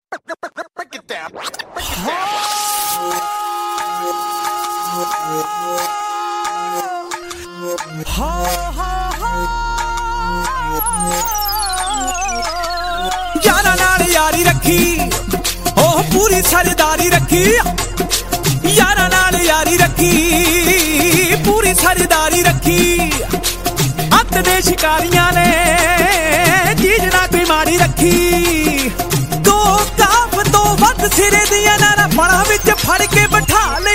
Break it down. यारा नाल यारी रखी ओह पूरी सरदारी रखी यारा नाल यारी रखी पूरी सरदारी रखी अत दे शिकारियां ने चीज ना कोई माड़ी रखी दो काफ तो वध सिरे दियां नारा पड़ा विच फड़ के बिठा